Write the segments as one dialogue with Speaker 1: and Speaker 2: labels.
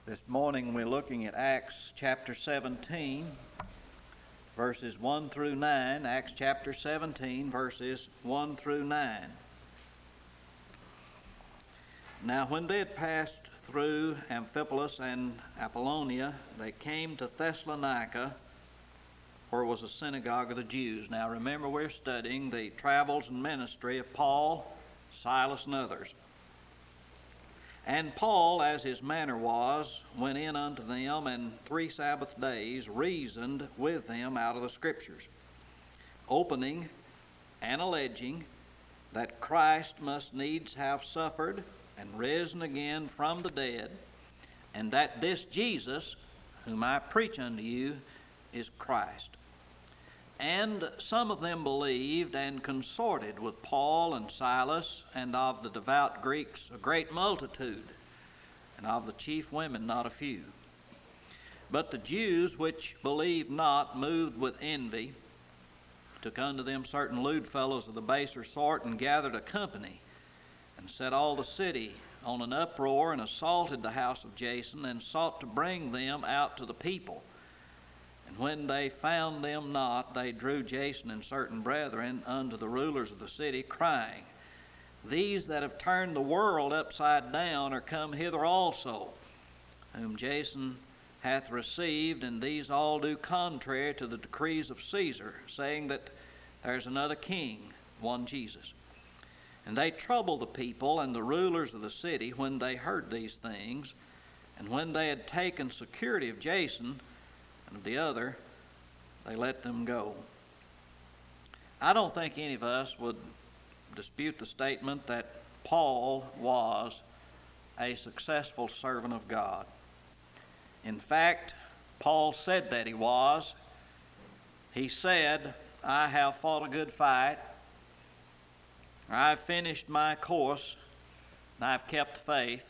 Speaker 1: This morning we're looking at Acts chapter 17, verses 1 through 9. Acts chapter 17, verses 1 through 9. Now when they had passed through Amphipolis and Apollonia, they came to Thessalonica, where was a synagogue of the Jews. Now remember, we're studying the travels and ministry of Paul, Silas, and others. And Paul, as his manner was, went in unto them, and 3 Sabbath days reasoned with them out of the Scriptures, opening and alleging that Christ must needs have suffered and risen again from the dead, and that this Jesus, whom I preach unto you, is Christ. And some of them believed and consorted with Paul and Silas, and of the devout Greeks a great multitude, and of the chief women not a few. But the Jews which believed not, moved with envy, took unto them certain lewd fellows of the baser sort, and gathered a company, and set all the city on an uproar, and assaulted the house of Jason, and sought to bring them out to the people. And when they found them not, they drew Jason and certain brethren unto the rulers of the city, crying, These that have turned the world upside down are come hither also, whom Jason hath received, and these all do contrary to the decrees of Caesar, saying that there's another king, one Jesus. And they troubled the people and the rulers of the city when they heard these things, and when they had taken security of Jason and of the other, they let them go. I don't think any of us would dispute the statement that Paul was a successful servant of God. In fact, Paul said that he was. He said, I have fought a good fight, I've finished my course, and I've kept the faith.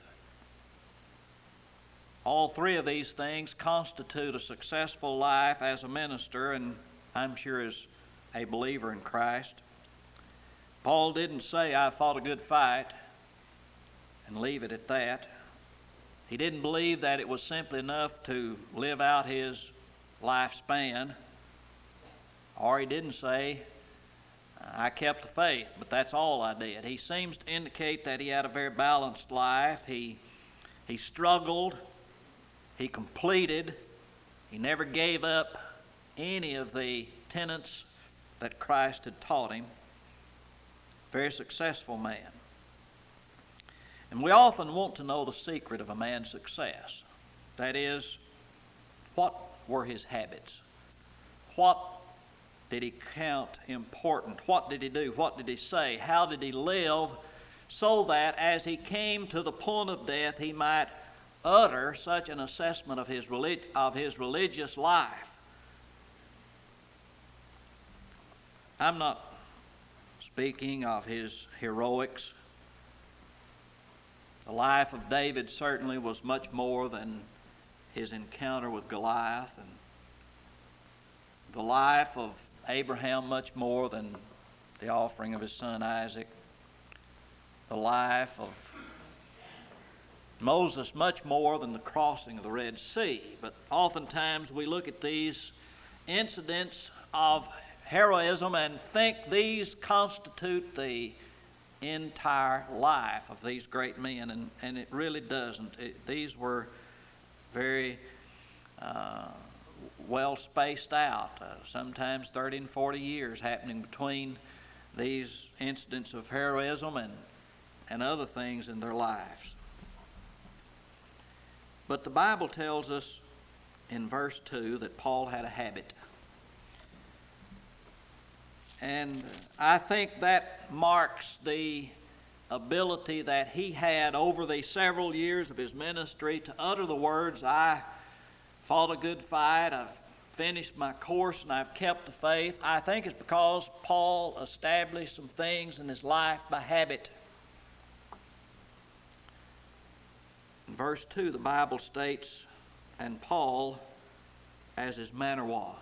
Speaker 1: All 3 of these things constitute a successful life as a minister, and I'm sure as a believer in Christ. Paul didn't say, I fought a good fight, and leave it at that. He didn't believe that it was simply enough to live out his lifespan. Or he didn't say, I kept the faith, but that's all I did. He seems to indicate that he had a very balanced life. He struggled. He completed. He never gave up any of the tenets that Christ had taught him. Very successful man. And we often want to know the secret of a man's success. That is, what were his habits? What did he count important? What did he do? What did he say? How did he live so that as he came to the point of death, he might utter such an assessment of his religious life? I'm not speaking of his heroics. The life of David certainly was much more than his encounter with Goliath, and the life of Abraham much more than the offering of his son Isaac. The life of Moses much more than the crossing of the Red Sea. But oftentimes we look at these incidents of heroism and think these constitute the entire life of these great men, and it really doesn't. These were very well spaced out, sometimes 30 and 40 years happening between these incidents of heroism and other things in their lives. But the Bible tells us in verse 2 that Paul had a habit. And I think that marks the ability that he had over the several years of his ministry to utter the words, I fought a good fight, I've finished my course, and I've kept the faith. I think it's because Paul established some things in his life by habit. In verse 2, the Bible states, and Paul, as his manner was.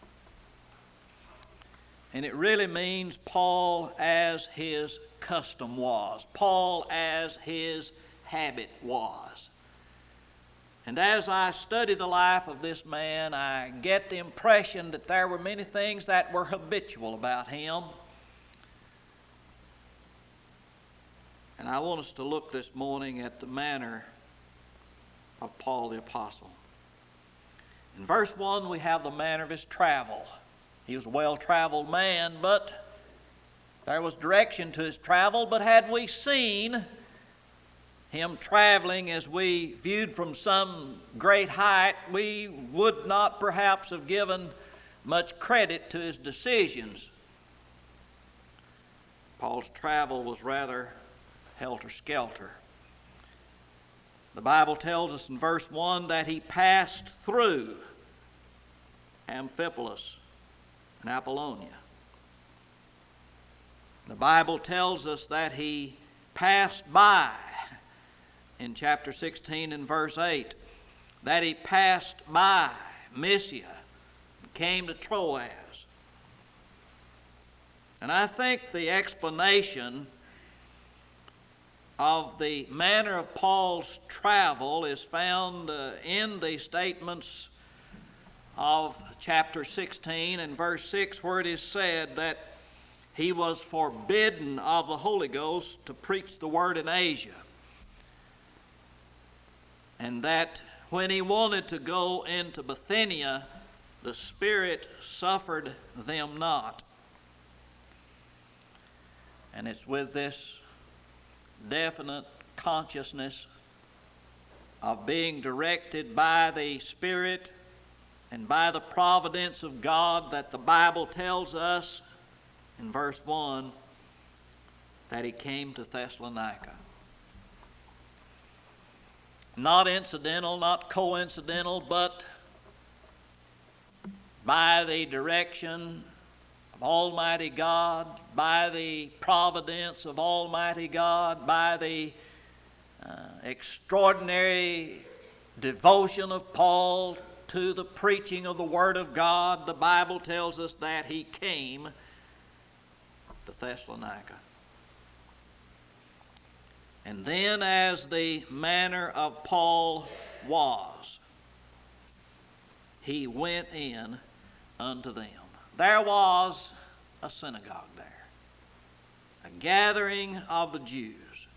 Speaker 1: And it really means Paul as his custom was. Paul as his habit was. And as I study the life of this man, I get the impression that there were many things that were habitual about him. And I want us to look this morning at the manner of Paul the Apostle. In verse 1, we have the manner of his travel. He was a well-traveled man, but there was direction to his travel. But had we seen him traveling as we viewed from some great height, we would not perhaps have given much credit to his decisions. Paul's travel was rather helter-skelter. The Bible tells us in verse 1 that he passed through Amphipolis and Apollonia. The Bible tells us that he passed by in chapter 16 and verse 8, that he passed by Mysia and came to Troas. And I think the explanation of the manner of Paul's travel is found in the statements of chapter 16 and verse 6, where it is said that he was forbidden of the Holy Ghost to preach the word in Asia. And that when he wanted to go into Bithynia, the Spirit suffered them not. And it's with this definite consciousness of being directed by the Spirit and by the providence of God that the Bible tells us in verse 1 that he came to Thessalonica. Not incidental, not coincidental, but by the direction of Almighty God, by the providence of Almighty God, by the extraordinary devotion of Paul to the preaching of the Word of God, the Bible tells us that he came to Thessalonica. And then, as the manner of Paul was, he went in unto them. There was a synagogue there, a gathering of the Jews.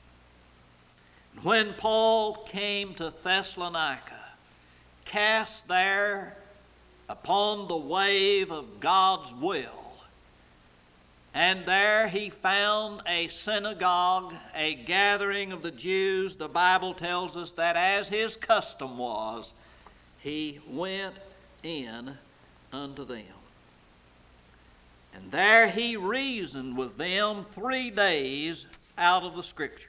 Speaker 1: When Paul came to Thessalonica, cast there upon the wave of God's will, and there he found a synagogue, a gathering of the Jews. The Bible tells us that as his custom was, he went in unto them. And there he reasoned with them 3 days out of the Scriptures.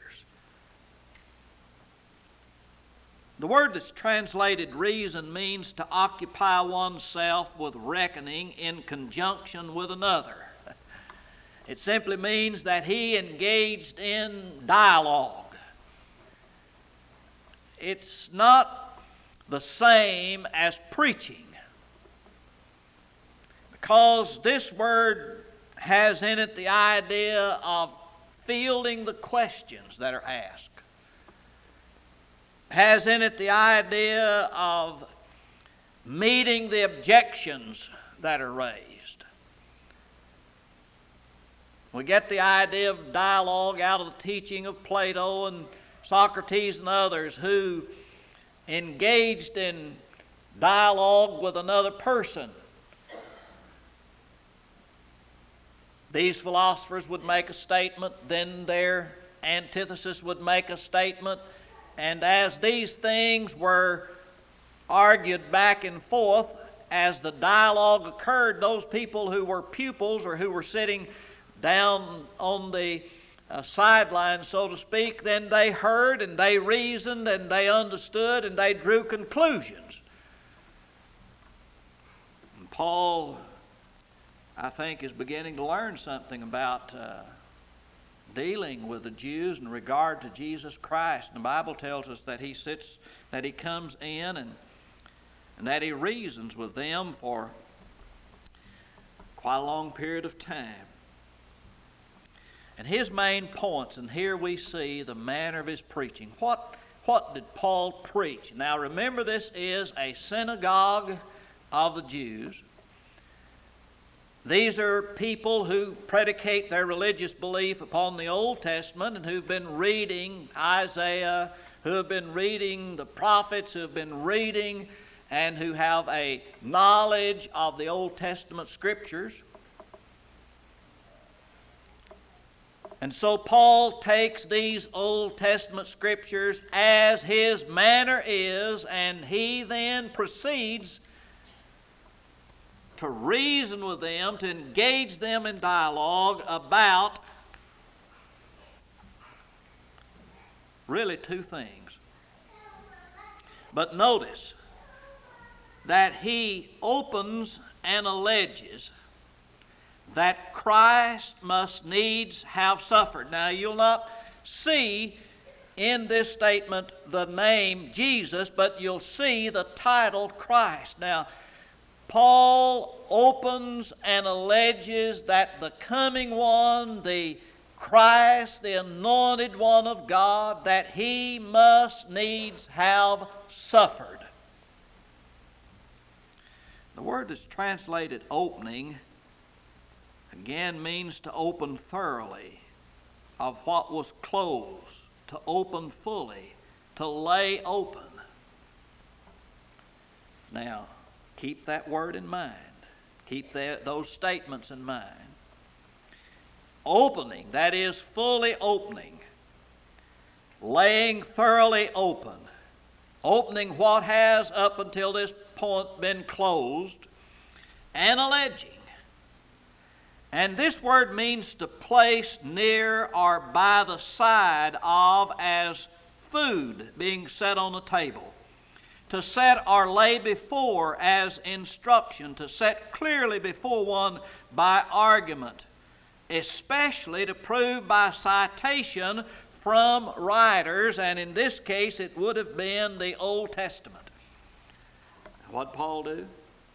Speaker 1: The word that's translated reason means to occupy oneself with reckoning in conjunction with another. It simply means that he engaged in dialogue. It's not the same as preaching, because this word has in it the idea of fielding the questions that are asked. Has in it the idea of meeting the objections that are raised. We get the idea of dialogue out of the teaching of Plato and Socrates and others who engaged in dialogue with another person. These philosophers would make a statement, then their antithesis would make a statement, and as these things were argued back and forth, as the dialogue occurred, those people who were pupils or who were sitting down on the sideline, so to speak, then they heard and they reasoned and they understood and they drew conclusions. And Paul, I think, is beginning to learn something about dealing with the Jews in regard to Jesus Christ. And the Bible tells us that he comes in and that he reasons with them for quite a long period of time. And his main points, and here we see the manner of his preaching. What what did Paul preach? Now remember, this is a synagogue of the Jews. These are people who predicate their religious belief upon the Old Testament and who've been reading Isaiah, who have been reading the prophets, who have been reading and who have a knowledge of the Old Testament scriptures. And so Paul takes these Old Testament scriptures as his manner is, and he then proceeds to reason with them, to engage them in dialogue about really two things. But notice that he opens and alleges that Christ must needs have suffered. Now, you'll not see in this statement the name Jesus, but you'll see the title Christ. Now, Paul opens and alleges that the coming one, the Christ, the anointed one of God, that he must needs have suffered. The word that's translated opening again means to open thoroughly of what was closed, to open fully, to lay open. Now, keep that word in mind. Keep those statements in mind. Opening, that is fully opening. Laying thoroughly open. Opening what has up until this point been closed. And alleging. And this word means to place near or by the side of as food being set on the table. To set or lay before as instruction. To set clearly before one by argument. Especially to prove by citation from writers, and in this case it would have been the Old Testament. What did Paul do?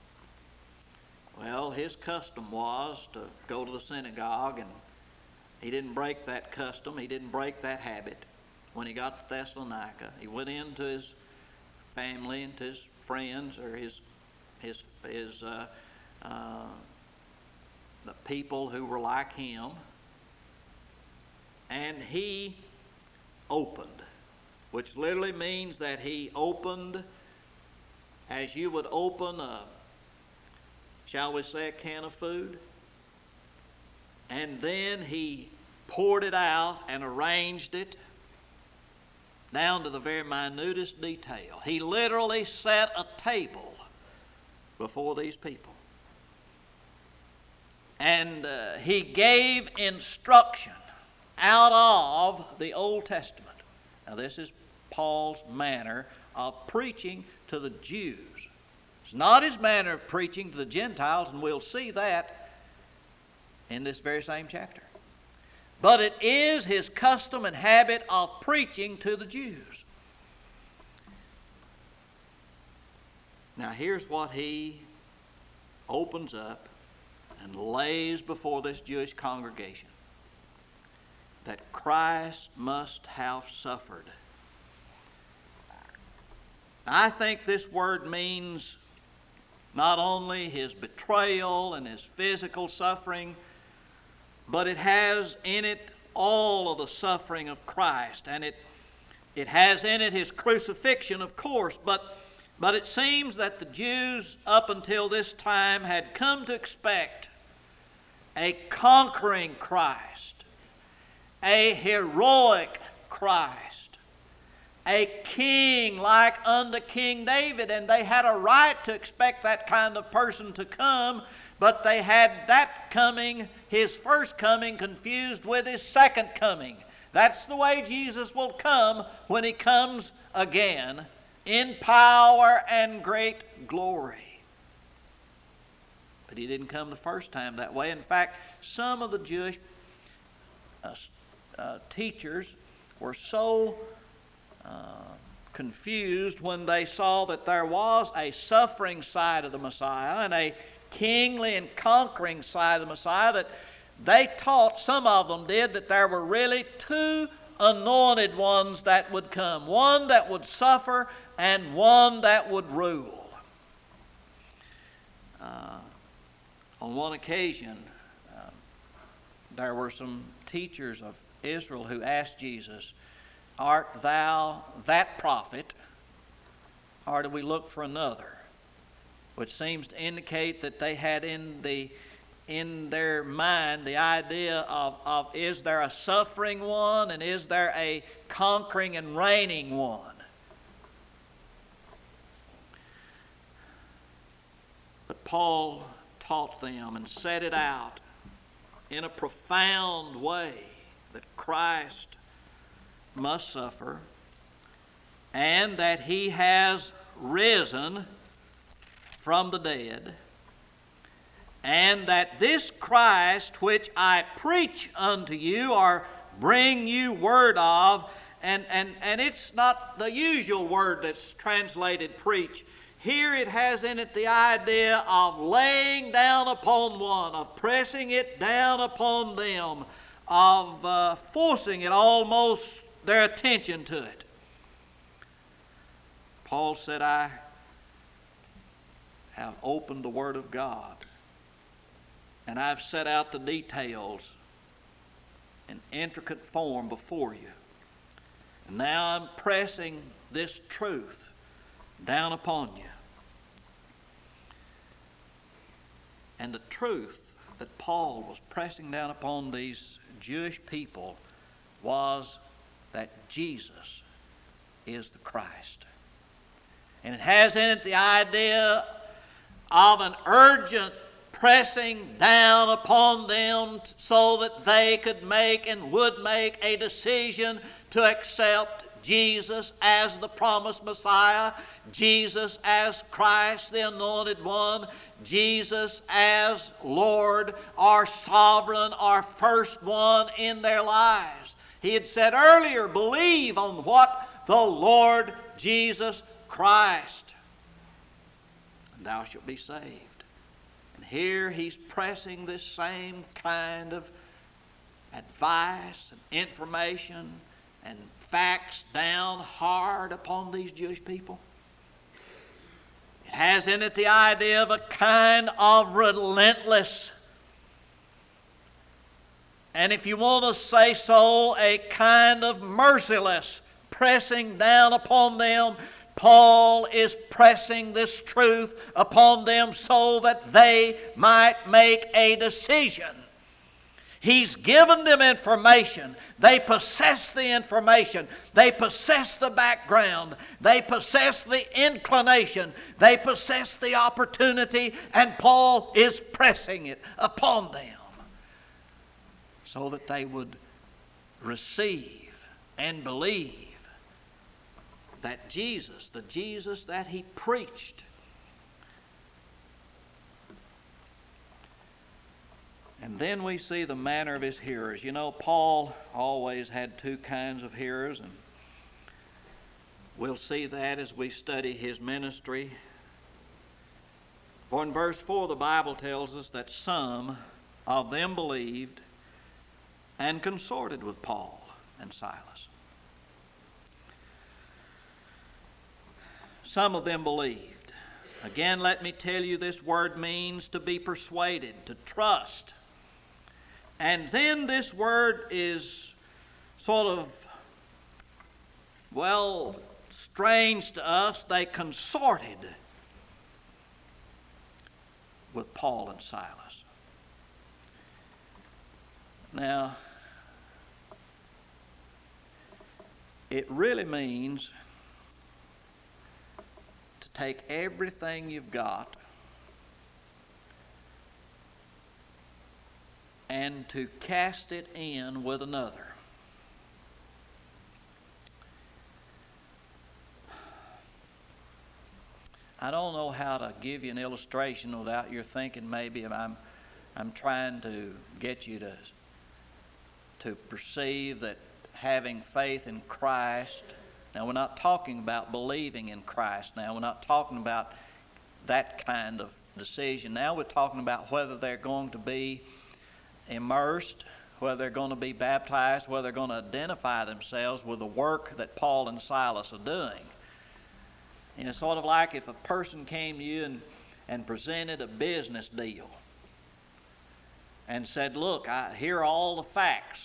Speaker 1: Well, his custom was to go to the synagogue, and he didn't break that custom, he didn't break that habit. When he got to Thessalonica, he went into his family and to his friends, or the people who were like him, and he opened, which literally means that he opened as you would open shall we say, a can of food, and then he poured it out and arranged it down to the very minutest detail. He literally set a table before these people. And he gave instruction out of the Old Testament. Now, this is Paul's manner of preaching to the Jews. It's not his manner of preaching to the Gentiles, and we'll see that in this very same chapter. But it is his custom and habit of preaching to the Jews. Now, here's what he opens up and lays before this Jewish congregation. That Christ must have suffered. I think this word means not only his betrayal and his physical suffering, but it has in it all of the suffering of Christ. And it has in it his crucifixion, of course, but it seems that the Jews up until this time had come to expect a conquering Christ, a heroic Christ, a king like unto King David, and they had a right to expect that kind of person to come, but they had that coming, his first coming, confused with his second coming. That's the way Jesus will come when he comes again in power and great glory. But he didn't come the first time that way. In fact, some of the Jewish teachers were so confused when they saw that there was a suffering side of the Messiah and a kingly and conquering side of the Messiah, that they taught, some of them did, that there were really two anointed ones that would come, one that would suffer and one that would rule. On one occasion, there were some teachers of Israel who asked Jesus, "Art thou that prophet, or do we look for another?" Which seems to indicate that they had in their mind the idea of is there a suffering one and is there a conquering and reigning one? But Paul taught them and set it out in a profound way that Christ must suffer and that He has risen from the dead, and that this Christ which I preach unto you or bring you word of, and it's not the usual word that's translated preach. Here it has in it the idea of laying down upon one, of pressing it down upon them, of forcing it almost their attention to it. Paul said, I have opened the Word of God, and I've set out the details in intricate form before you. And now I'm pressing this truth down upon you. And the truth that Paul was pressing down upon these Jewish people was that Jesus is the Christ. And it has in it the idea of an urgent pressing down upon them so that they could make and would make a decision to accept Jesus as the promised Messiah, Jesus as Christ, the anointed one, Jesus as Lord, our sovereign, our first one in their lives. He had said earlier, believe on what? The Lord Jesus Christ, and thou shalt be saved. And here he's pressing this same kind of advice and information and facts down hard upon these Jewish people. It has in it the idea of a kind of relentless, and if you want to say so, a kind of merciless pressing down upon them. Paul is pressing this truth upon them so that they might make a decision. He's given them information. They possess the information. They possess the background. They possess the inclination. They possess the opportunity, and Paul is pressing it upon them so that they would receive and believe that Jesus, the Jesus that he preached, and then we see the manner of his hearers. You know, Paul always had two kinds of hearers, and we'll see that as we study his ministry. For in verse 4, the Bible tells us that some of them believed and consorted with Paul and Silas. Some of them believed. Again, let me tell you, this word means to be persuaded, to trust. And then this word is sort of, well, strange to us. They consorted with Paul and Silas. Now, it really means to take everything you've got and to cast it in with another. I don't know how to give you an illustration without your thinking maybe I'm trying to get you to perceive that having faith in Christ. Now, we're not talking about believing in Christ now. We're not talking about that kind of decision. Now we're talking about whether they're going to be immersed, whether they're going to be baptized, whether they're going to identify themselves with the work that Paul and Silas are doing. And it's sort of like if a person came to you and presented a business deal and said, look, here are all the facts.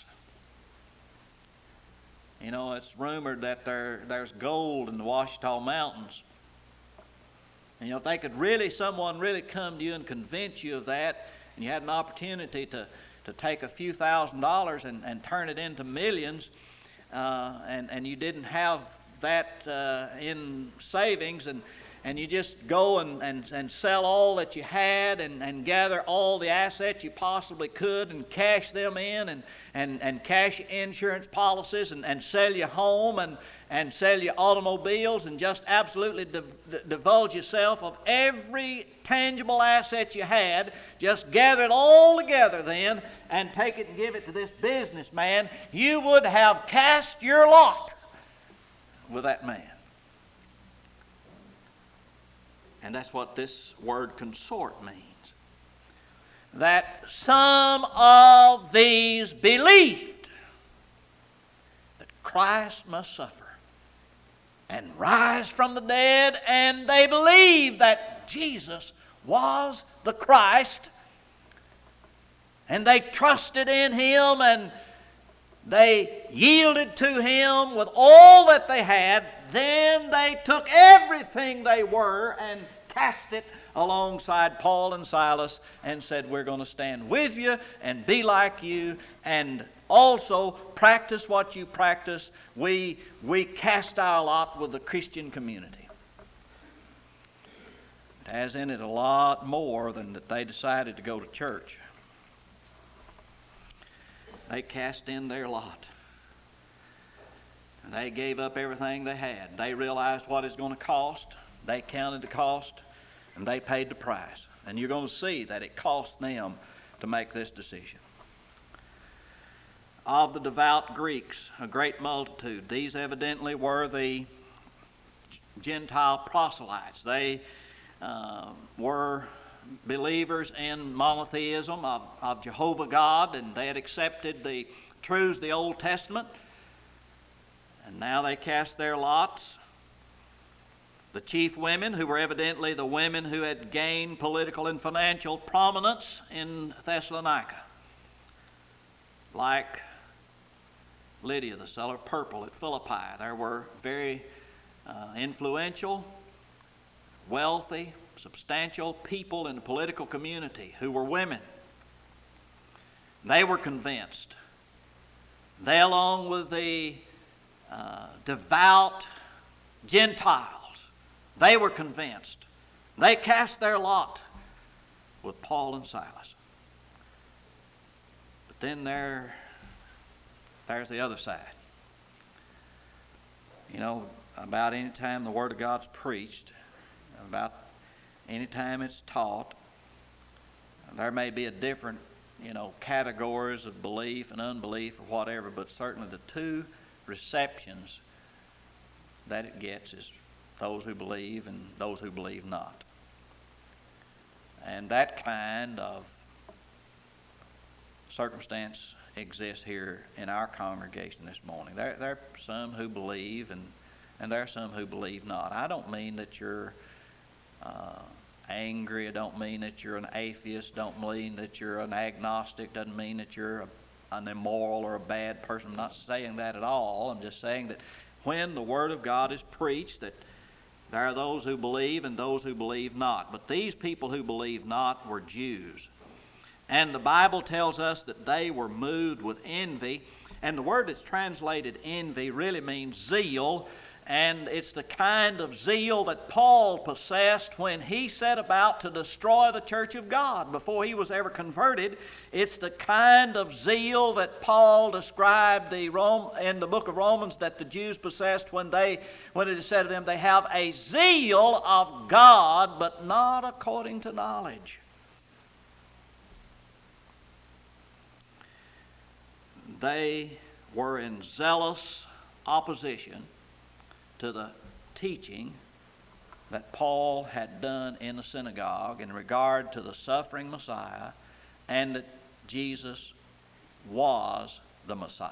Speaker 1: You know, it's rumored that there's gold in the Ouachita Mountains. And, you know, if they could someone really come to you and convince you of that, and you had an opportunity to take a few $1,000s and turn it into millions, and you didn't have that in savings, and you just go and sell all that you had and gather all the assets you possibly could and cash them in and cash insurance policies and sell your home and sell your automobiles and just absolutely divulge yourself of every tangible asset you had, just gather it all together then and take it and give it to this businessman, you would have cast your lot with that man. And that's what this word consort means. That some of these believed that Christ must suffer and rise from the dead, and they believed that Jesus was the Christ, and they trusted in Him, and they yielded to Him with all that they had. Then they took everything they were and cast it alongside Paul and Silas and said, we're going to stand with you and be like you and also practice what you practice. We cast our lot with the Christian community. It has in it a lot more than that they decided to go to church. They cast in their lot. And they gave up everything they had. They realized what it's going to cost. They counted the cost, and they paid the price. And you're going to see that it cost them to make this decision. Of the devout Greeks, a great multitude. These evidently were the Gentile proselytes. They were believers in monotheism of Jehovah God, and they had accepted the truths of the Old Testament, and now they cast their lots. The chief women, who were evidently the women who had gained political and financial prominence in Thessalonica, like Lydia, the seller of purple at Philippi. There were very influential, wealthy, substantial people in the political community who were women. They were convinced. They, along with the devout Gentiles, they were convinced. They cast their lot with Paul and Silas. But then there's the other side. You know, about any time the Word of God's preached, about any time it's taught, there may be a different, categories of belief and unbelief or whatever, but certainly the two receptions that it gets is those who believe and those who believe not. And that kind of circumstance exists here in our congregation this morning. There are some who believe and there are some who believe not. I don't mean that you're angry. I don't mean that you're an atheist. Don't mean that you're an agnostic. Doesn't mean that you're an immoral or a bad person. I'm not saying that at all. I'm just saying that when the Word of God is preached, that there are those who believe and those who believe not. But these people who believe not were Jews. And the Bible tells us that they were moved with envy. And the word that's translated envy really means zeal. And it's the kind of zeal that Paul possessed when he set about to destroy the church of God before he was ever converted. It's the kind of zeal that Paul described in the book of Romans that the Jews possessed when it is said of them, they have a zeal of God, but not according to knowledge. They were in zealous opposition to the teaching that Paul had done in the synagogue in regard to the suffering Messiah, and that Jesus was the Messiah.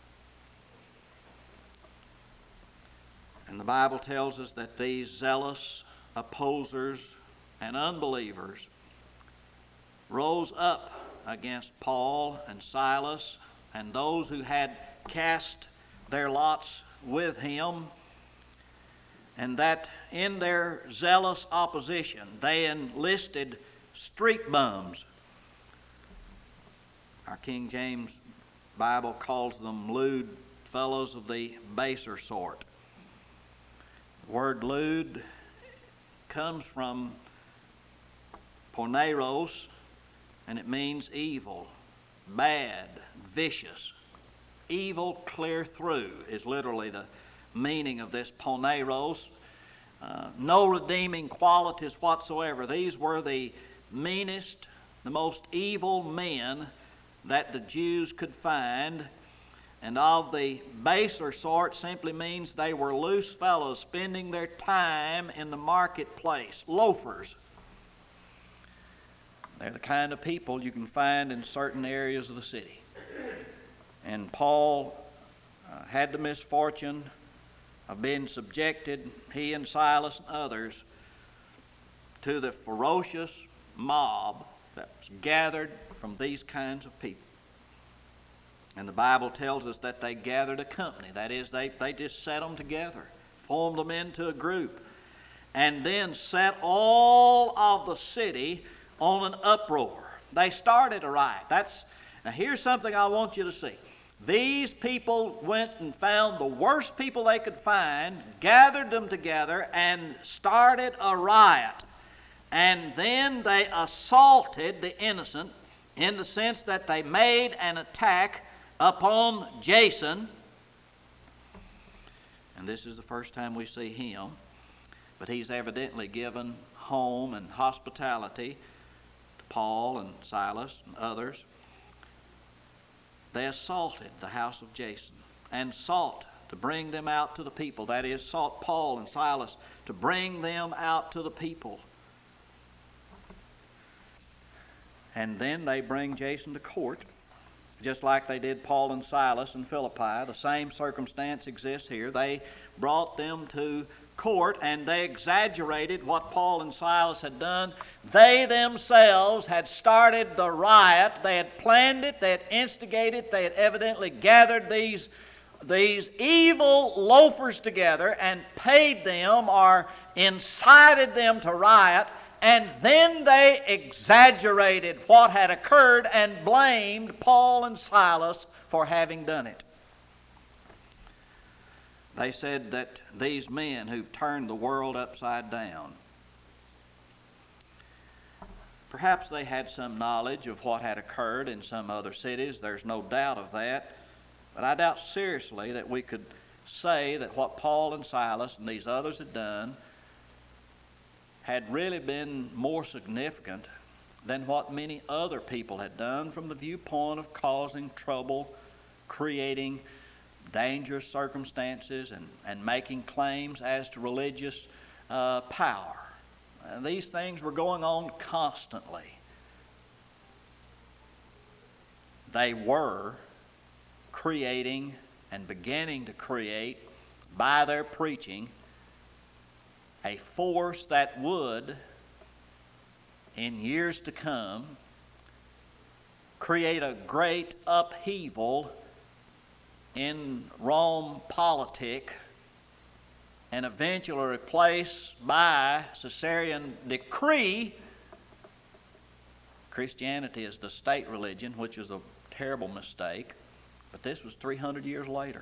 Speaker 1: And the Bible tells us that these zealous opposers and unbelievers rose up against Paul and Silas and those who had cast their lots with him, and that in their zealous opposition they enlisted street bums. Our King James Bible calls them lewd fellows of the baser sort. The word lewd comes from poneros, and it means evil, bad, vicious. Evil clear through is literally the meaning of this poneros. No redeeming qualities whatsoever. These were the meanest, the most evil men that the Jews could find. And of the baser sort simply means they were loose fellows spending their time in the marketplace, loafers. They're the kind of people you can find in certain areas of the city. And Paul had the misfortune of being subjected, he and Silas and others, to the ferocious mob that was gathered from these kinds of people. And the Bible tells us that they gathered a company. That is, they just set them together, formed them into a group, and then set all of the city on an uproar. They started a riot. Now here's something I want you to see. These people went and found the worst people they could find, gathered them together, and started a riot. And then they assaulted the innocent in the sense that they made an attack upon Jason. And this is the first time we see him, but he's evidently given home and hospitality to Paul and Silas and others. They assaulted the house of Jason and sought to bring them out to the people. That is, sought Paul and Silas to bring them out to the people. And then they bring Jason to court, just like they did Paul and Silas in Philippi. The same circumstance exists here. They brought them to court, and they exaggerated what Paul and Silas had done. They themselves had started the riot. They had planned it. They had instigated. They had evidently gathered these evil loafers together and paid them or incited them to riot. And then they exaggerated what had occurred and blamed Paul and Silas for having done it. They said that these men who've turned the world upside down, perhaps they had some knowledge of what had occurred in some other cities. There's no doubt of that. But I doubt seriously that we could say that what Paul and Silas and these others had done had really been more significant than what many other people had done from the viewpoint of causing trouble, creating dangerous circumstances, and making claims as to religious power. And these things were going on constantly. They were creating and beginning to create, by their preaching, a force that would, in years to come, create a great upheaval in Rome politic and eventually replaced by Caesarean decree Christianity as the state religion, which was a terrible mistake. But this was 300 years later.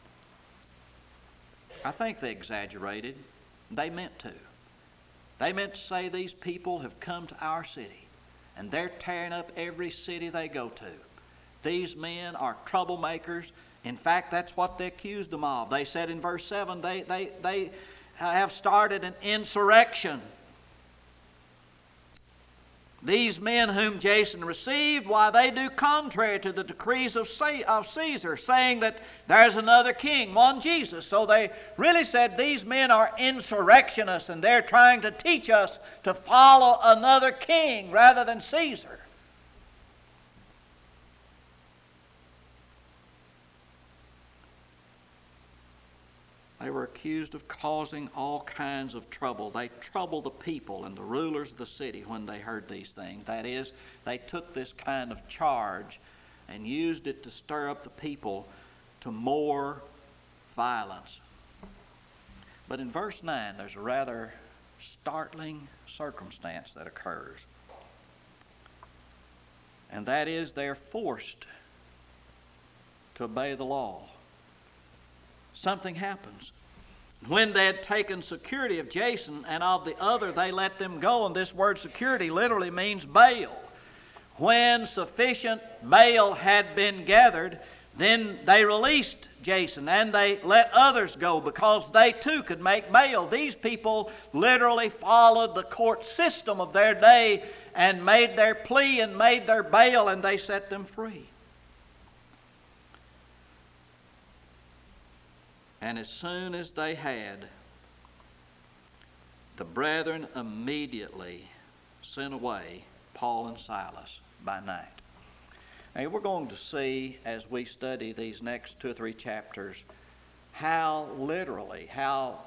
Speaker 1: I think they exaggerated. They meant to. They meant to say these people have come to our city and they're tearing up every city they go to. These men are troublemakers. In fact, that's what they accused them of. They said in verse 7, they have started an insurrection. These men whom Jason received, why, they do contrary to the decrees of Caesar, saying that there's another king, one Jesus. So they really said these men are insurrectionists and they're trying to teach us to follow another king rather than Caesar. accused of causing all kinds of trouble. They troubled the people and the rulers of the city when they heard these things. That is, they took this kind of charge and used it to stir up the people to more violence. But in verse 9, there's a rather startling circumstance that occurs. And that is, they're forced to obey the law. Something happens. When they had taken security of Jason and of the other, they let them go. And this word security literally means bail. When sufficient bail had been gathered, then they released Jason and they let others go because they too could make bail. These people literally followed the court system of their day and made their plea and made their bail, and they set them free. And as soon as they had, the brethren immediately sent away Paul and Silas by night. Now, we're going to see as we study these next 2 or 3 chapters how literally, how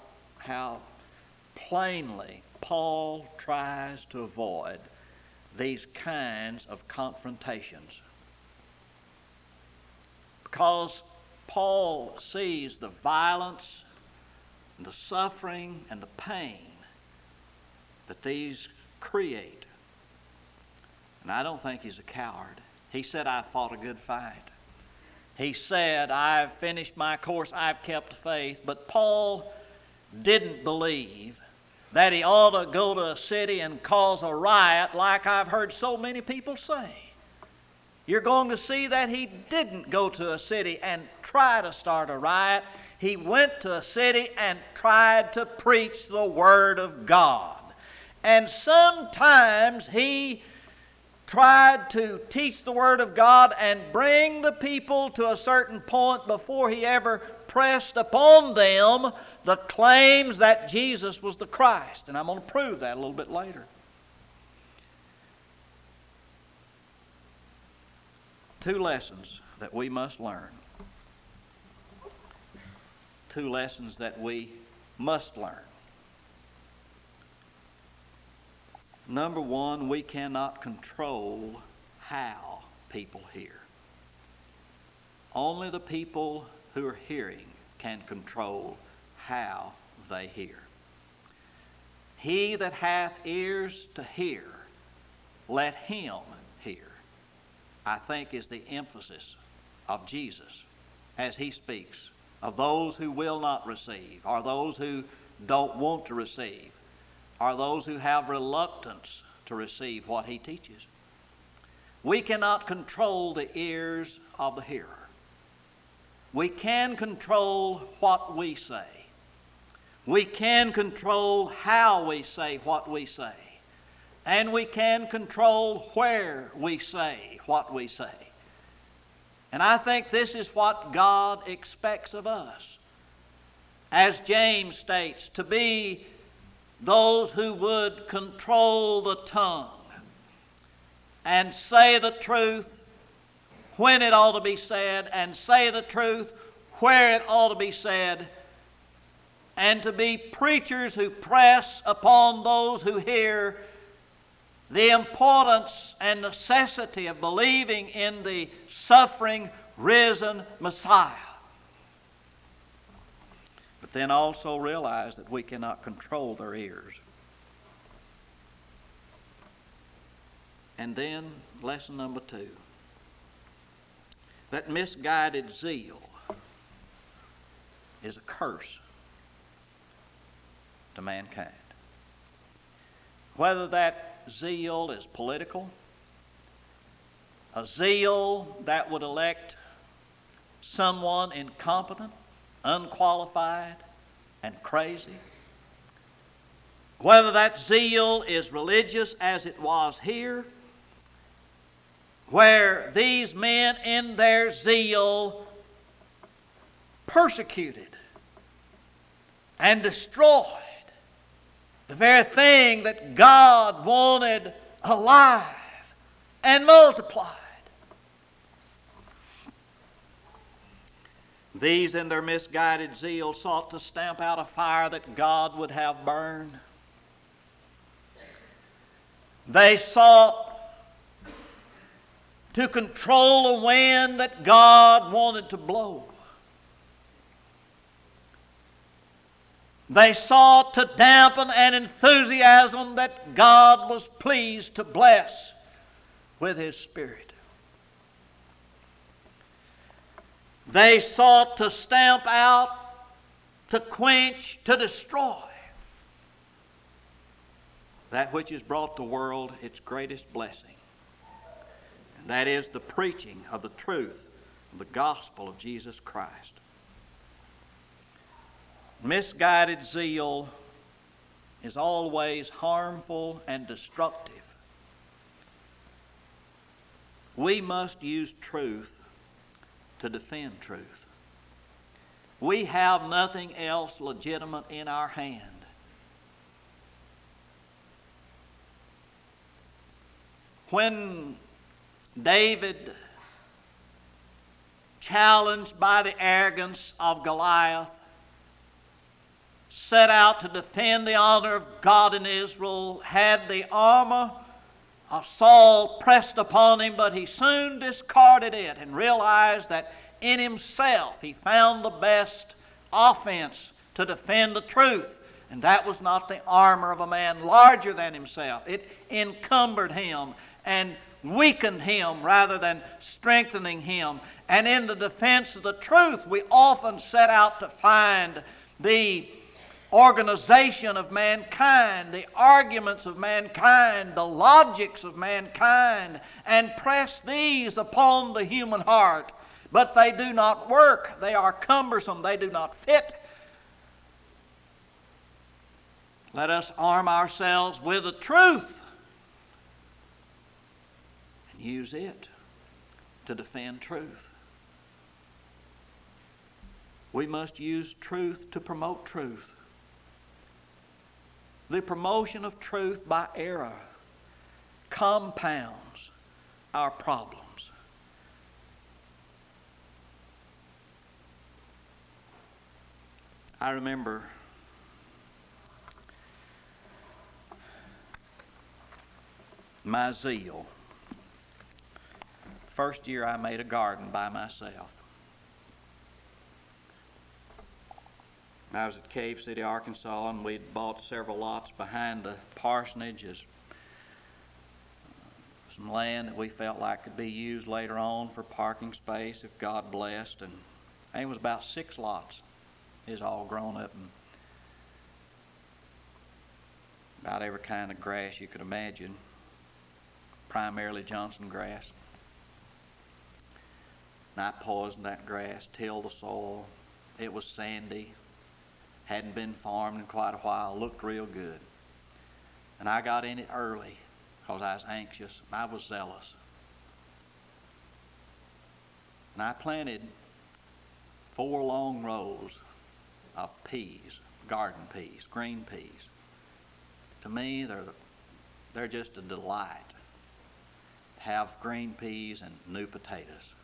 Speaker 1: plainly Paul tries to avoid these kinds of confrontations. Because Paul sees the violence, and the suffering, and the pain that these create. And I don't think he's a coward. He said, "I fought a good fight." He said, "I've finished my course, I've kept the faith." But Paul didn't believe that he ought to go to a city and cause a riot like I've heard so many people say. You're going to see that he didn't go to a city and try to start a riot. He went to a city and tried to preach the Word of God. And sometimes he tried to teach the Word of God and bring the people to a certain point before he ever pressed upon them the claims that Jesus was the Christ. And I'm going to prove that a little bit later. 2 lessons that we must learn. 2 lessons that we must learn. Number 1, we cannot control how people hear. Only the people who are hearing can control how they hear. He that hath ears to hear, let him hear, I think is the emphasis of Jesus as he speaks of those who will not receive, or those who don't want to receive, or those who have reluctance to receive what he teaches. We cannot control the ears of the hearer. We can control what we say. We can control how we say what we say. And we can control where we say what we say. And I think this is what God expects of us. As James states, to be those who would control the tongue and say the truth when it ought to be said, and say the truth where it ought to be said, and to be preachers who press upon those who hear the importance and necessity of believing in the suffering, risen Messiah. But then also realize that we cannot control their ears. And then, lesson number 2, that misguided zeal is a curse to mankind. Whether that zeal is political, a zeal that would elect someone incompetent, unqualified, and crazy, whether that zeal is religious as it was here, where these men in their zeal persecuted and destroyed the very thing that God wanted alive and multiplied. These in their misguided zeal sought to stamp out a fire that God would have burn. They sought to control a wind that God wanted to blow. They sought to dampen an enthusiasm that God was pleased to bless with His Spirit. They sought to stamp out, to quench, to destroy that which has brought the world its greatest blessing. And that is the preaching of the truth of the gospel of Jesus Christ. Misguided zeal is always harmful and destructive. We must use truth to defend truth. We have nothing else legitimate in our hand. When David, challenged by the arrogance of Goliath, set out to defend the honor of God in Israel, had the armor of Saul pressed upon him, but he soon discarded it and realized that in himself he found the best offense to defend the truth. And that was not the armor of a man larger than himself. It encumbered him and weakened him rather than strengthening him. And in the defense of the truth, we often set out to find the organization of mankind, the arguments of mankind, the logics of mankind, and press these upon the human heart. But they do not work. They are cumbersome. They do not fit. Let us arm ourselves with the truth and use it to defend truth. We must use truth to promote truth. The promotion of truth by error compounds our problems. I remember my zeal. First year I made a garden by myself. I was at Cave City, Arkansas, and we'd bought several lots behind the parsonage as some land that we felt like could be used later on for parking space if God blessed. And I think it was about 6 lots. It was all grown up and about every kind of grass you could imagine, primarily Johnson grass. And I poisoned that grass, tilled the soil. It was sandy. Hadn't been farmed in quite a while, looked real good. And I got in it early because I was anxious and I was zealous. And I planted 4 long rows of peas, garden peas, green peas. To me, they're just a delight to have green peas and new potatoes.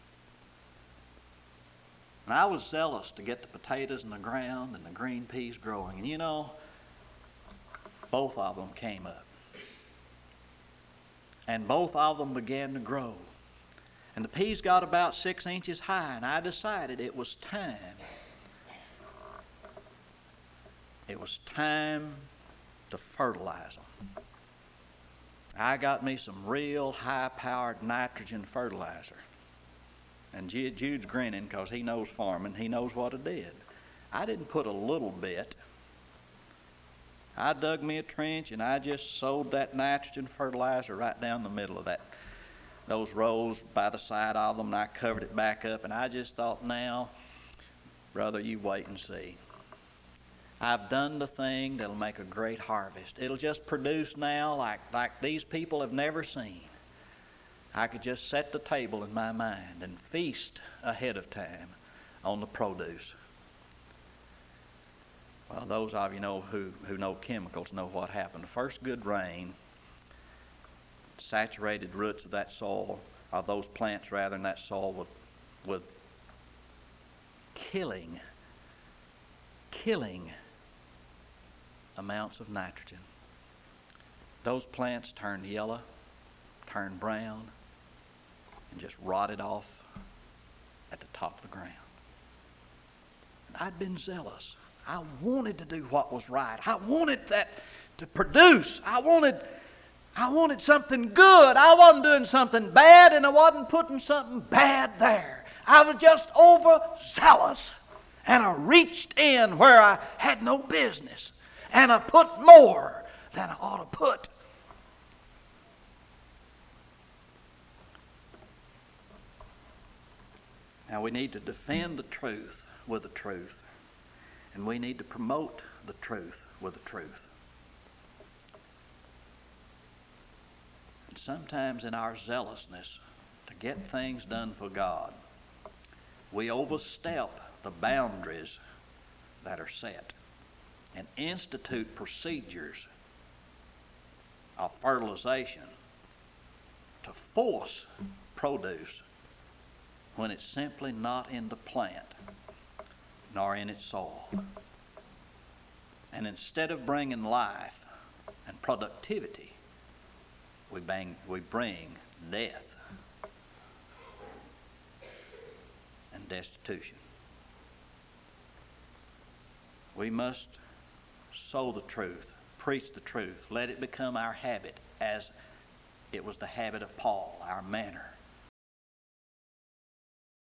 Speaker 1: And I was zealous to get the potatoes in the ground and the green peas growing. And you know, both of them came up. And both of them began to grow. And the peas got about 6 inches high, and I decided it was time. It was time to fertilize them. I got me some real high-powered nitrogen fertilizer. And Jude's grinning because he knows farming. He knows what I did. I didn't put a little bit. I dug me a trench and I just sowed that nitrogen fertilizer right down the middle of those rows by the side of them, and I covered it back up. And I just thought, now, brother, you wait and see. I've done the thing that'll make a great harvest. It'll just produce now like these people have never seen. I could just set the table in my mind and feast ahead of time on the produce. Well, those of you know who know chemicals know what happened. The first good rain saturated roots of that soil, of those plants rather, in that soil with killing amounts of nitrogen. Those plants turned yellow, turned brown, and just rotted off at the top of the ground. And I'd been zealous. I wanted to do what was right. I wanted that to produce. I wanted something good. I wasn't doing something bad, and I wasn't putting something bad there. I was just overzealous. And I reached in where I had no business. And I put more than I ought to put. Now we need to defend the truth with the truth. And we need to promote the truth with the truth. And sometimes in our zealousness to get things done for God, we overstep the boundaries that are set and institute procedures of fertilization to force produce when it's simply not in the plant nor in its soil. And instead of bringing life and productivity, we bring death and destitution. We must sow the truth, preach the truth, let it become our habit as it was the habit of Paul, our manner.